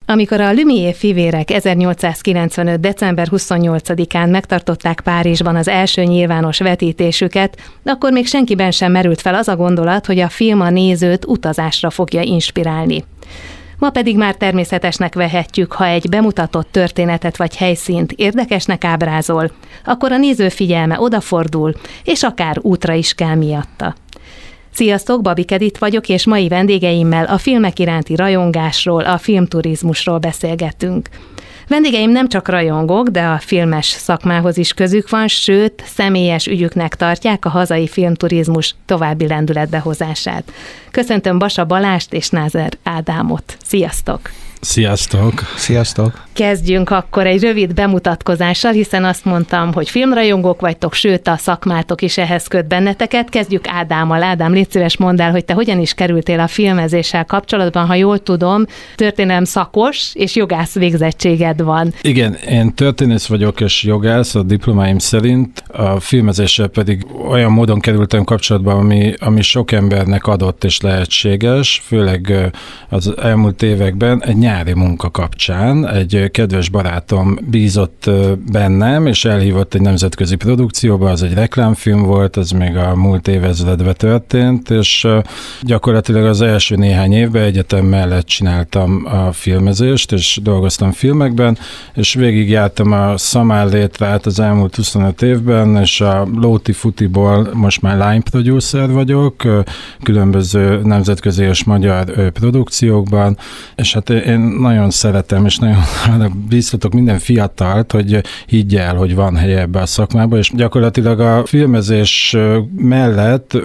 Amikor a Lumière fivérek 1895. december 28-án megtartották Párizsban az első nyilvános vetítésüket, akkor még senkiben sem merült fel az a gondolat, hogy a film a nézőt utazásra fogja inspirálni. Ma pedig már természetesnek vehetjük, ha egy bemutatott történetet vagy helyszínt érdekesnek ábrázol, akkor a néző figyelme odafordul, és akár útra is kell miatta. Sziasztok, Babik Edit vagyok, és mai vendégeimmel a filmek iránti rajongásról, a filmturizmusról beszélgetünk. Vendégeim nem csak rajongók, de a filmes szakmához is közük van, sőt, személyes ügyüknek tartják a hazai filmturizmus további lendületbe hozását. Köszöntöm Basa Balást és Názer Ádámot. Sziasztok! Sziasztok! Sziasztok! Kezdjünk akkor egy rövid bemutatkozással, hiszen azt mondtam, hogy filmrajongók vagytok, sőt a szakmátok is ehhez köt benneteket. Kezdjük Ádámmal. Ádám, légy szíves, mondd el, hogy te hogyan is kerültél a filmezéssel kapcsolatban, ha jól tudom, történelem szakos és jogász végzettséged van. Igen, én történész vagyok és jogász, a diplomáim szerint, a filmezéssel pedig olyan módon kerültem kapcsolatban, ami sok embernek adott és lehetséges, főleg az elmúlt években egy nyári munka kapcsán. Egy kedves barátom bízott bennem, és elhívott egy nemzetközi produkcióba, az egy reklámfilm volt, az még a múlt évezredben történt, és gyakorlatilag az első néhány évben egyetem mellett csináltam a filmezést, és dolgoztam filmekben, és végigjártam a Szamár-létrát az elmúlt 25 évben, és a Lóti Futiból most már line producer vagyok, különböző nemzetközi és magyar produkciókban, és hát én nagyon szeretem, és nagyon bíztatok minden fiatalt, hogy higgy el, hogy van helye ebbe a szakmába, és gyakorlatilag a filmezés mellett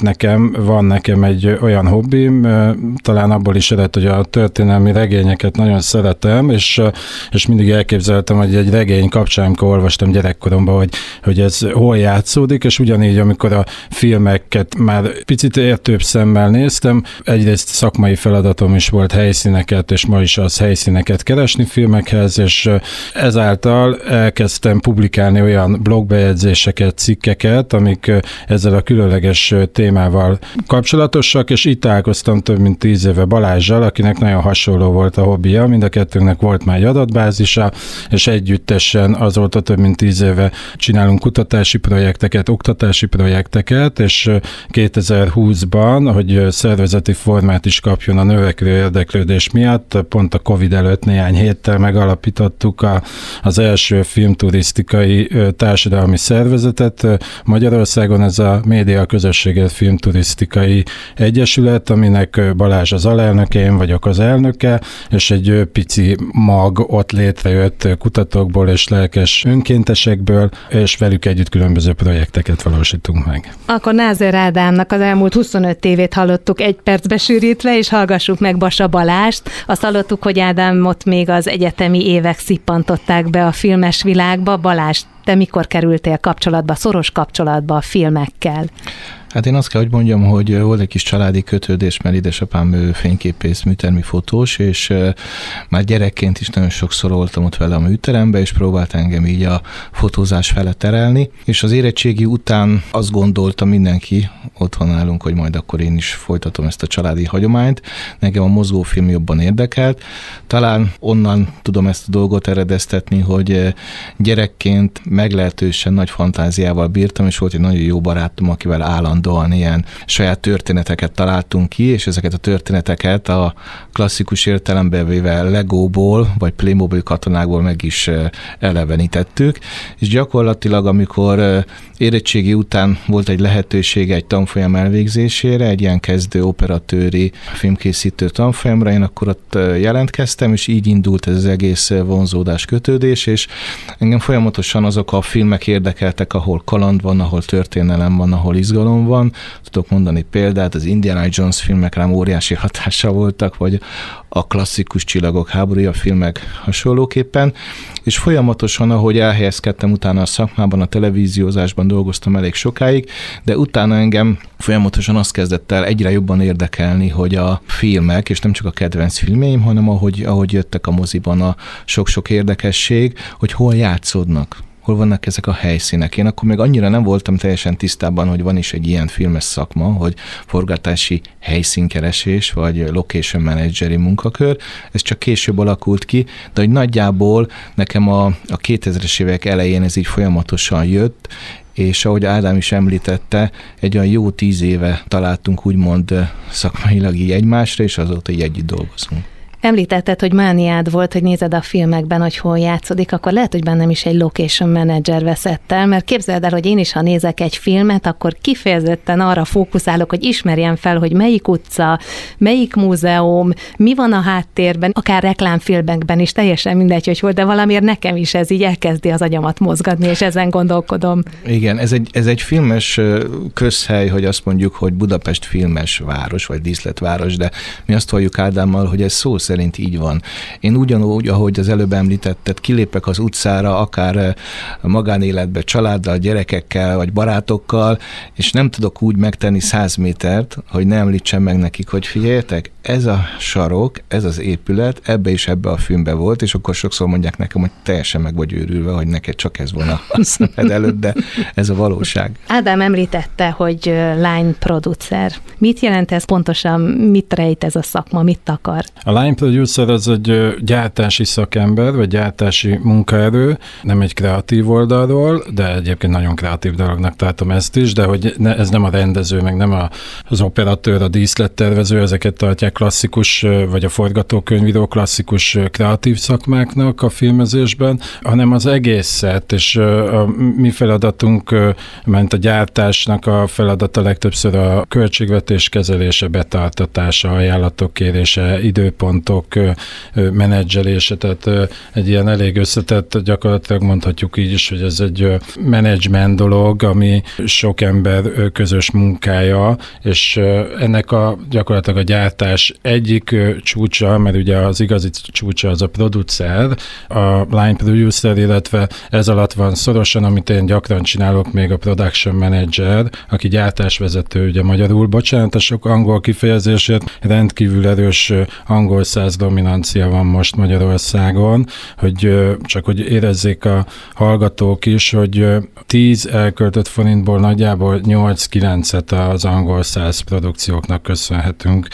van nekem egy olyan hobbim, talán abból is ered, hogy a történelmi regényeket nagyon szeretem, és mindig elképzeltem, hogy egy regény kapcsán, amikor olvastam gyerekkoromban, hogy ez hol játszódik, és ugyanígy, amikor a filmeket már picit értőbb szemmel néztem, egyrészt szakmai feladatom is volt helyszíneket, és ma is az helyszíneket keresni filmekhez, és ezáltal elkezdtem publikálni olyan blogbejegyzéseket, cikkeket, amik ezzel a különleges témával kapcsolatosak, és itt találkoztam több mint 10 éve Balázssal, akinek nagyon hasonló volt a hobbija, mind a kettőnknek volt már egy adatbázisa, és együttesen azóta több mint 10 éve csinálunk kutatási projekteket, oktatási projekteket, és 2020-ban, hogy szervezeti formát is kapjon a növekvő érdeklődés miatt, pont a Covid előtt néhány héttel megalapítottuk az első filmturisztikai társadalmi szervezetet Magyarországon, ez a Média Közösséget Filmturisztikai Egyesület, aminek Balázs az alelnöke, én vagyok az elnöke, és egy pici mag ott létrejött kutatókból és lelkes önkéntesekből, és velük együtt különböző projekteket valósítunk meg. Akkor Názer Ádámnak az elmúlt 25 évét hallottuk egy percbe sűrítve, és hallgassuk meg Basa Balást. Azt hallottuk, hogy Ádámot még az egyetemi évek szippantották be a filmes világba. Balázs, te mikor kerültél kapcsolatba, szoros kapcsolatba a filmekkel? Hát én azt kell, hogy mondjam, hogy volt egy kis családi kötődés, mert édesapám fényképész, műtermi fotós, és már gyerekként is nagyon sokszor voltam ott vele a műterembe, és próbált engem így a fotózás fele terelni, és az érettségi után azt gondolta mindenki otthon állunk, hogy majd akkor én is folytatom ezt a családi hagyományt. Nekem a mozgófilm jobban érdekelt. Talán onnan tudom ezt a dolgot eredeztetni, hogy gyerekként meglehetősen nagy fantáziával bírtam, és volt egy nagyon jó barátom, akivel állandóan ilyen saját történeteket találtunk ki, és ezeket a történeteket a klasszikus értelemben véve Legóból, vagy Playmobil katonákból meg is elevenítettük, és gyakorlatilag, amikor érettségi után volt egy lehetősége egy tanfolyam elvégzésére, egy ilyen kezdő operatőri filmkészítő tanfolyamra, én akkor ott jelentkeztem, és így indult ez az egész vonzódás, kötődés, és engem folyamatosan azok a filmek érdekeltek, ahol kaland van, ahol történelem van, ahol izgalom van. Tudok mondani példát, az Indiana Jones filmek rám óriási hatással voltak, vagy a klasszikus Csillagok háborúja filmek hasonlóképpen, és folyamatosan, ahogy elhelyezkedtem utána a szakmában, a televíziózásban dolgoztam elég sokáig, de utána engem folyamatosan azt kezdett el egyre jobban érdekelni, hogy a filmek, és nem csak a kedvenc filmjeim, hanem ahogy jöttek a moziban a sok-sok érdekesség, hogy hol játszódnak. hol vannak ezek a helyszínek. Én akkor még annyira nem voltam teljesen tisztában, hogy van is egy ilyen filmes szakma, hogy forgatási helyszínkeresés, vagy location manageri munkakör. Ez csak később alakult ki, de hogy nagyjából nekem a 2000-es évek elején ez így folyamatosan jött, és ahogy Ádám is említette, egy olyan jó 10 éve találtunk úgymond szakmailag így egymásra, és azóta így együtt dolgozunk. Említetted, hogy mániád volt, hogy nézed a filmekben, hogy hol játszódik, akkor lehet, hogy bennem is egy location manager veszett el, mert képzeld el, hogy én is, ha nézek egy filmet, akkor kifejezetten arra fókuszálok, hogy ismerjem fel, hogy melyik utca, melyik múzeum, mi van a háttérben, akár reklámfilmekben is, teljesen mindegy, hogy hol, de valamiért nekem is ez így elkezdi az agyamat mozgatni, és ezen gondolkodom. Igen, ez egy filmes közhely, hogy azt mondjuk, hogy Budapest filmes város, vagy díszletváros, de mi azt halljuk Ádámmal, hogy ez szó szerint így van. Én ugyanúgy, ahogy az előbb említetted, kilépek az utcára, akár magánéletbe, családdal, gyerekekkel, vagy barátokkal, és nem tudok úgy megtenni 100 métert, hogy ne említsem meg nekik, hogy figyeljetek, ez a sarok, ez az épület, ebbe a filmbe volt, és akkor sokszor mondják nekem, hogy teljesen meg vagy őrülve, hogy neked csak ez van a szemed előtt, de ez a valóság. Ádám említette, hogy line producer. Mit jelent ez pontosan, mit rejt ez a szakma, mit akar? A line producer az egy gyártási szakember, vagy gyártási munkaerő, nem egy kreatív oldalról, de egyébként nagyon kreatív dolognak tartom ezt is, de hogy ez nem a rendező, meg nem az operatőr, a díszlettervező, ezeket tartják klasszikus, vagy a forgatókönyvíró klasszikus kreatív szakmáknak a filmezésben, hanem az egészet, és a mi feladatunk, ment a gyártásnak a feladata legtöbbször a költségvetés kezelése, betartatása, ajánlatok kérése, időpontok menedzselése, tehát egy ilyen elég összetett, gyakorlatilag mondhatjuk így is, hogy ez egy menedzsment dolog, ami sok ember közös munkája, és ennek gyakorlatilag a gyártás egyik csúcsa, mert ugye az igazi csúcsa az a producer, a line producer, illetve ez alatt van szorosan, amit én gyakran csinálok, még a production manager, aki gyártásvezető, ugye magyarul, bocsánat, a sok angol kifejezésért, rendkívül erős angol száz dominancia van most Magyarországon, hogy csak hogy érezzék a hallgatók is, hogy 10 elköltött forintból nagyjából 8-9-et az angol száz produkcióknak köszönhetünk.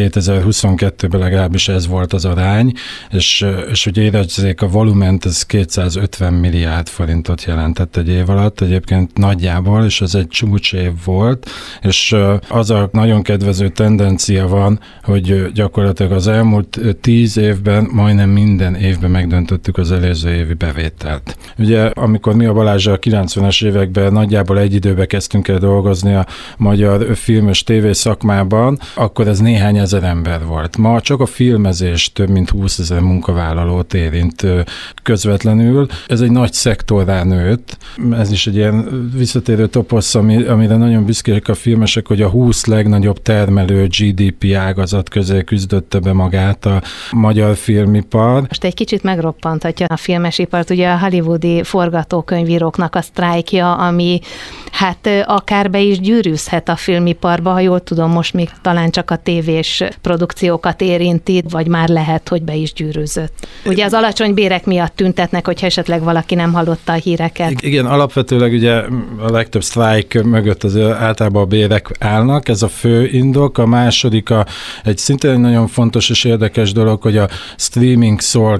2022-ben legalábbis ez volt az arány, és hogy érezzék a volument, ez 250 milliárd forintot jelentett egy év alatt, egyébként nagyjából, és ez egy csúcsév volt, és az a nagyon kedvező tendencia van, hogy gyakorlatilag az elmúlt 10 évben majdnem minden évben megdöntöttük az előző évi bevételt. Ugye, amikor mi a Balázsral a 90-es években nagyjából egy időben kezdtünk el dolgozni a magyar film és tévé szakmában, akkor ez néhány ezer ember volt. Ma csak a filmezés több mint 20 000 munkavállalót érint közvetlenül. Ez egy nagy szektorrá nőtt. Ez is egy ilyen visszatérő toposz, amire nagyon büszkék a filmesek, hogy a 20 legnagyobb termelő GDP ágazat közé küzdötte be magát a magyar filmipar. Most egy kicsit megroppantatja a filmesipart, ugye a hollywoodi forgatókönyvíróknak a sztrájkja, ami hát akár be is gyűrűzhet a filmiparba, ha jól tudom, most még talán csak a tévés produkciókat érinti, vagy már lehet, hogy be is gyűrűzött. Ugye az alacsony bérek miatt tüntetnek, hogyha esetleg valaki nem hallotta a híreket. Igen, alapvetőleg ugye a legtöbb sztrájk mögött az általában a bérek állnak, ez a fő indok. A második egy szintén nagyon fontos és érdekes dolog, hogy a streaming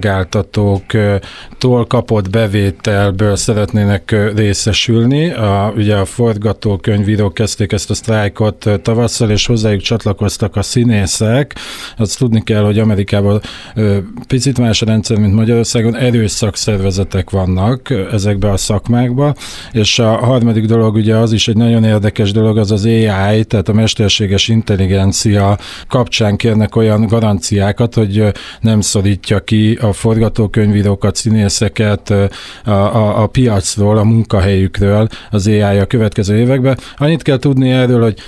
szolgáltatóktól kapott bevételből szeretnének részesülni. Ugye a forgatókönyvírók kezdték ezt a sztrájkot tavasszal, és hozzájuk csatlakoztak a színészek. Azt tudni kell, hogy Amerikában picit más a rendszer, mint Magyarországon, erős szakszervezetek vannak ezekben a szakmákban, és a harmadik dolog ugye az is egy nagyon érdekes dolog, az az AI, tehát a mesterséges intelligencia kapcsán kérnek olyan garanciákat, hogy nem szorítja ki a forgatókönyvírókat, színészeket a piacról, a munkahelyükről az AI a következő években. Annyit kell tudni erről,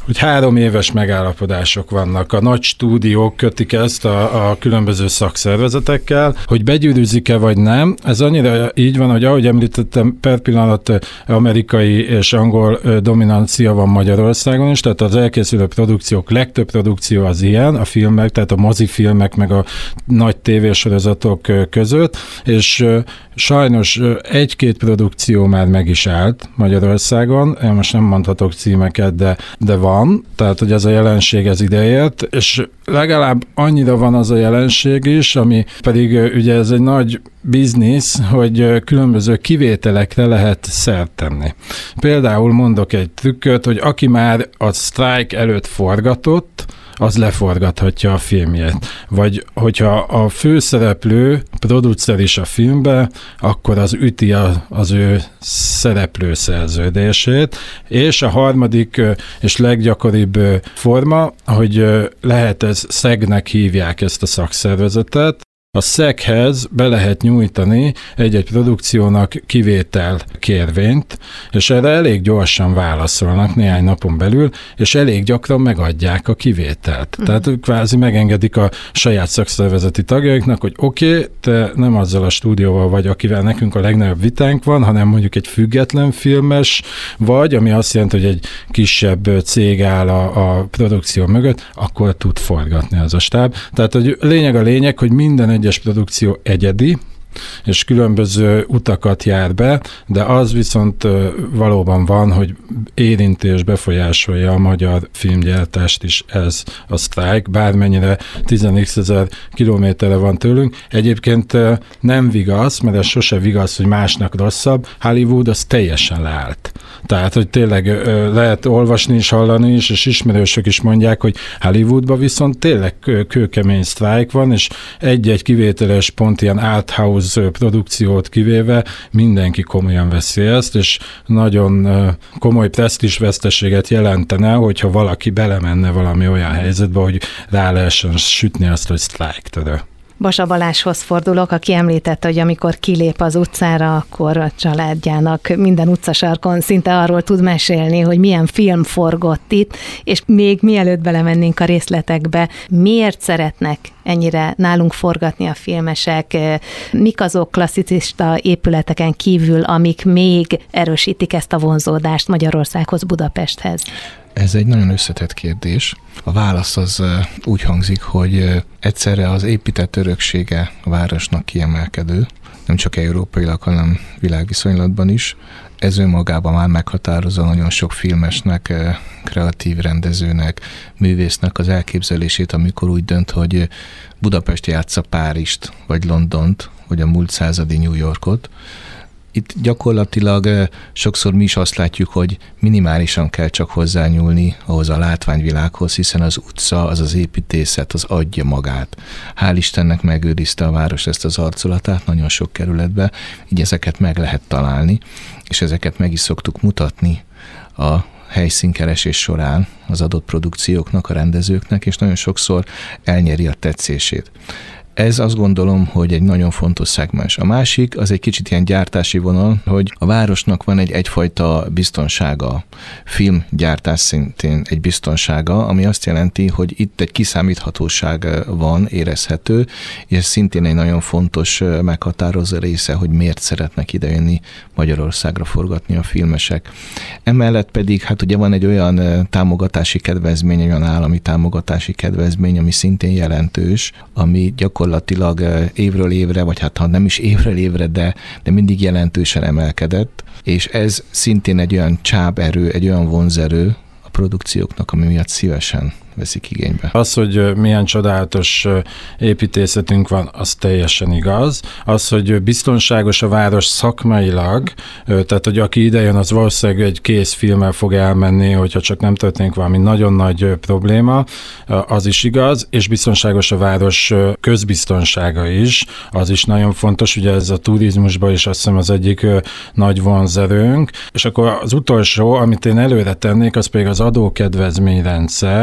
hogy 3 éves megállapodások vannak. A nagy stúdiók kötik ezt a különböző szakszervezetekkel, hogy begyűrűzik-e vagy nem. Ez annyira így van, hogy ahogy említettem, per pillanat amerikai és angol dominancia van Magyarországon is, tehát az elkészülő produkciók, legtöbb produkció az ilyen, a filmek, tehát a mozifilmek meg a nagy tévésorozatok között, és sajnos 1-2 produkció már meg is állt Magyarországon, én most nem mondhatok címeket, de van, tehát hogy ez a jelenség ez ideért, és legalább annyira van az a jelenség is, ami pedig ugye ez egy nagy biznisz, hogy különböző kivételekre lehet szert tenni. Például mondok egy trükköt, hogy aki már a sztrájk előtt forgatott, az leforgathatja a filmjét. Vagy hogyha a főszereplő, producer is a filmbe, akkor az üti az ő szereplő szerződését. És a harmadik és leggyakoribb forma, hogy lehet ez SZEG-nek hívják ezt a szakszervezetet, a SZEG-hez be lehet nyújtani egy-egy produkciónak kivétel kérvényt, és erre elég gyorsan válaszolnak néhány napon belül, és elég gyakran megadják a kivételt. Tehát kvázi megengedik a saját szakszervezeti tagjaiknak, hogy oké, te nem azzal a stúdióval vagy, akivel nekünk a legnagyobb vitánk van, hanem mondjuk egy független filmes vagy, ami azt jelenti, hogy egy kisebb cég áll a produkció mögött, akkor tud forgatni az a stáb. Tehát hogy a lényeg, hogy minden egyes produkció egyedi, és különböző utakat jár be, de az viszont valóban van, hogy érinti és befolyásolja a magyar filmgyártást is ez a sztrájk, bármennyire 10x ezer kilométerre van tőlünk. Egyébként nem vigasz, mert ez sose vigasz, hogy másnak rosszabb. Hollywood az teljesen leállt. Tehát, hogy tényleg lehet olvasni is, hallani is, és ismerősök is mondják, hogy Hollywoodban viszont tényleg kőkemény sztrájk van, és egy-egy kivételes pont ilyen art house produkciót kivéve mindenki komolyan veszi ezt, és nagyon komoly presztízsveszteséget jelentene, hogyha valaki belemenne valami olyan helyzetbe, hogy rá lehessen sütni azt, hogy sztrájktörő. Basa Balázshoz fordulok, aki említette, hogy amikor kilép az utcára, akkor a családjának minden utcasarkon szinte arról tud mesélni, hogy milyen film forgott itt, és még mielőtt belemennénk a részletekbe, miért szeretnek ennyire nálunk forgatni a filmesek, mik azok klasszicista épületeken kívül, amik még erősítik ezt a vonzódást Magyarországhoz, Budapesthez? Ez egy nagyon összetett kérdés. A válasz az úgy hangzik, hogy egyszerre az épített öröksége a városnak kiemelkedő, nem csak európailag, hanem világviszonylatban is. Ez önmagában már meghatározza nagyon sok filmesnek, kreatív rendezőnek, művésznek az elképzelését, amikor úgy dönt, hogy Budapest játsza Párizst, vagy Londont, vagy a múlt századi New Yorkot. Itt gyakorlatilag sokszor mi is azt látjuk, hogy minimálisan kell csak hozzányúlni ahhoz a látványvilághoz, hiszen az utca, az építészet, az adja magát. Hál' Istennek megőrizte a város ezt az arculatát nagyon sok kerületbe, így ezeket meg lehet találni, és ezeket meg is szoktuk mutatni a helyszínkeresés során az adott produkcióknak, a rendezőknek, és nagyon sokszor elnyeri a tetszését. Ez azt gondolom, hogy egy nagyon fontos szegmens. A másik, az egy kicsit ilyen gyártási vonal, hogy a városnak van egy-egyfajta biztonsága, filmgyártás szintén egy biztonsága, ami azt jelenti, hogy itt egy kiszámíthatóság van, érezhető, és szintén egy nagyon fontos meghatározó része, hogy miért szeretnek idejönni Magyarországra forgatni a filmesek. Emellett pedig, hát ugye van egy olyan támogatási kedvezmény, olyan állami támogatási kedvezmény, ami szintén jelentős, ami gyakorlatilag évről évre, vagy hát ha nem is évről évre, de mindig jelentősen emelkedett, és ez szintén egy olyan csáberő, egy olyan vonzerő a produkcióknak, ami miatt szívesen veszik igénybe. Az, hogy milyen csodálatos építészetünk van, az teljesen igaz. Az, hogy biztonságos a város szakmailag, tehát, hogy aki idejön, az valószínűleg egy kész filmmel fog elmenni, hogyha csak nem történik valami nagyon nagy probléma, az is igaz, és biztonságos a város közbiztonsága is, az is nagyon fontos, ugye ez a turizmusban is azt hiszem az egyik nagy vonzerőnk, és akkor az utolsó, amit én előre tennék, az pedig az adókedvezményrendszer.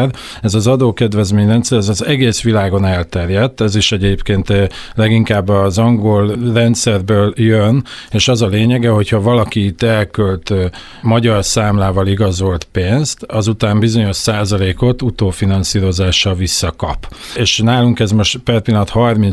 ez az adókedvezményrendszer, ez az egész világon elterjedt, ez is egyébként leginkább az angol rendszerből jön, és az a lényege, hogyha valaki itt elkölt magyar számlával igazolt pénzt, azután bizonyos százalékot utófinanszírozással visszakap. És nálunk ez most per pillanat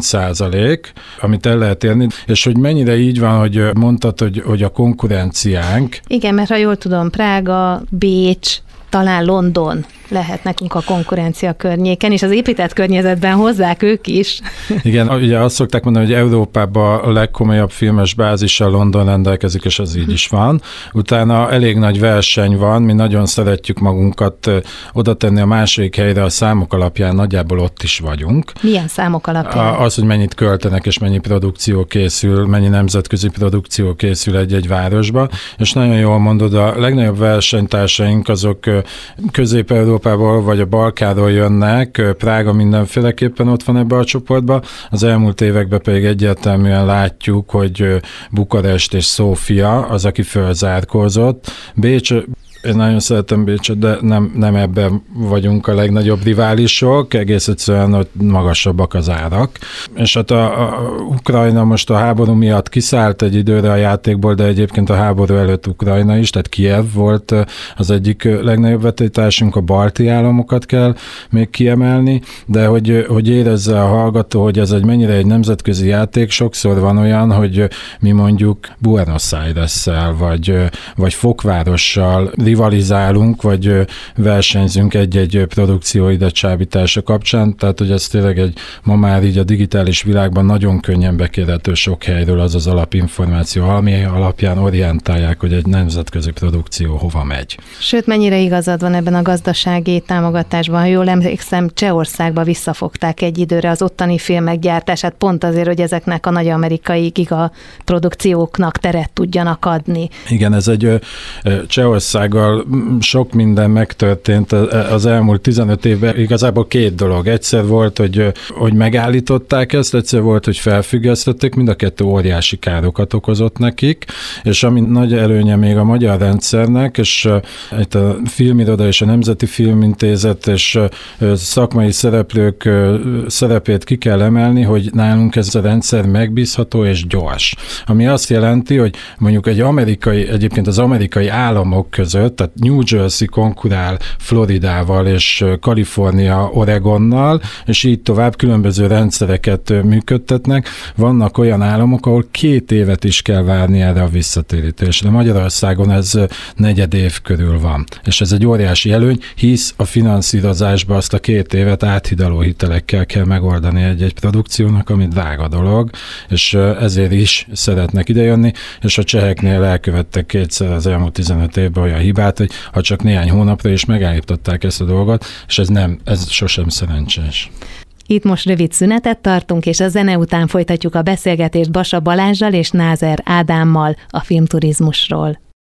30%, amit el lehet érni, és hogy mennyire így van, hogy mondtad, hogy a konkurenciánk. Igen, mert ha jól tudom, Prága, Bécs, talán London lehet nekünk a konkurencia környéken, és az épített környezetben hozzák ők is. Igen, ugye azt szokták mondani, hogy Európában a legkomolyabb filmes bázissal London rendelkezik, és ez így is van. Utána elég nagy verseny van, mi nagyon szeretjük magunkat oda tenni a második helyre a számok alapján, nagyjából ott is vagyunk. Milyen számok alapján? Az, hogy mennyit költenek, és mennyi produkció készül, mennyi nemzetközi produkció készül egy-egy városba, és nagyon jól mondod, a legnagyobb versenytársaink azok Közép-Európából vagy a Balkánról jönnek, Prága mindenféleképpen ott van ebbe a csoportba, az elmúlt években pedig egyértelműen látjuk, hogy Bukarest és Szófia az, aki fölzárkózott. Bécs, én nagyon szeretem Bécset, de nem ebben vagyunk a legnagyobb riválisok, egész egyszerűen, hogy magasabbak az árak. És hát a Ukrajna most a háború miatt kiszállt egy időre a játékból, de egyébként a háború előtt Ukrajna is, tehát Kijev volt az egyik legnagyobb vetélytársunk, a balti államokat kell még kiemelni, de hogy érezze a hallgató, hogy ez mennyire egy nemzetközi játék, sokszor van olyan, hogy mi mondjuk Buenos Aires-szel, vagy Fokvárossal rivalizálunk, vagy versenyzünk egy-egy produkció ide csábítása kapcsán, tehát hogy ez tényleg ma már így a digitális világban nagyon könnyen bekérhető sok helyről az alapinformáció, ami alapján orientálják, hogy egy nemzetközi produkció hova megy. Sőt, mennyire igazad van ebben a gazdasági támogatásban, ha jól emlékszem, Csehországba visszafogták egy időre az ottani filmek gyártását, pont azért, hogy ezeknek a nagy amerikai gigaprodukcióknak teret tudjanak adni. Igen, ez egy Csehországgal sok minden megtörtént az elmúlt 15 évben. Igazából két dolog. Egyszer volt, hogy megállították ezt, egyszer volt, hogy felfüggesztették, mind a kettő óriási károkat okozott nekik, és ami nagy előnye még a magyar rendszernek, és itt a Filmiroda és a Nemzeti Filmintézet és szakmai szereplők szerepét ki kell emelni, hogy nálunk ez a rendszer megbízható és gyors. Ami azt jelenti, hogy mondjuk egyébként az amerikai államok között, tehát New Jersey konkurál Floridával és Kalifornia Oregonnal, és így tovább különböző rendszereket működtetnek. Vannak olyan államok, ahol 2 évet is kell várni erre a visszatérítésre. Magyarországon ez 4 év körül van. És ez egy óriási előny, hisz a finanszírozásba azt a 2 évet áthidaló hitelekkel kell megoldani egy produkciónak, ami drága dolog, és ezért is szeretnek idejönni, és a cseheknél elkövettek kétszer az elmúlt 15 évben olyan hibát, hogy ha csak néhány hónapra is megállították ezt a dolgot, és ez sosem szerencsés. Itt most rövid szünetet tartunk, és a zene után folytatjuk a beszélgetést Basa Balázssal és Názer Ádámmal a filmturizmusról.